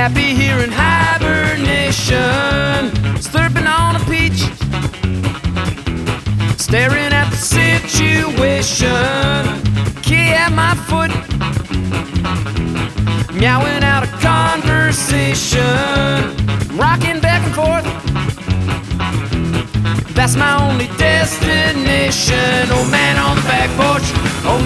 happy here in hibernation, slurping on a peach, staring at the situation. Key at my foot, meowing out a conversation, rocking back and forth. That's my only destination. Old man on the back porch, old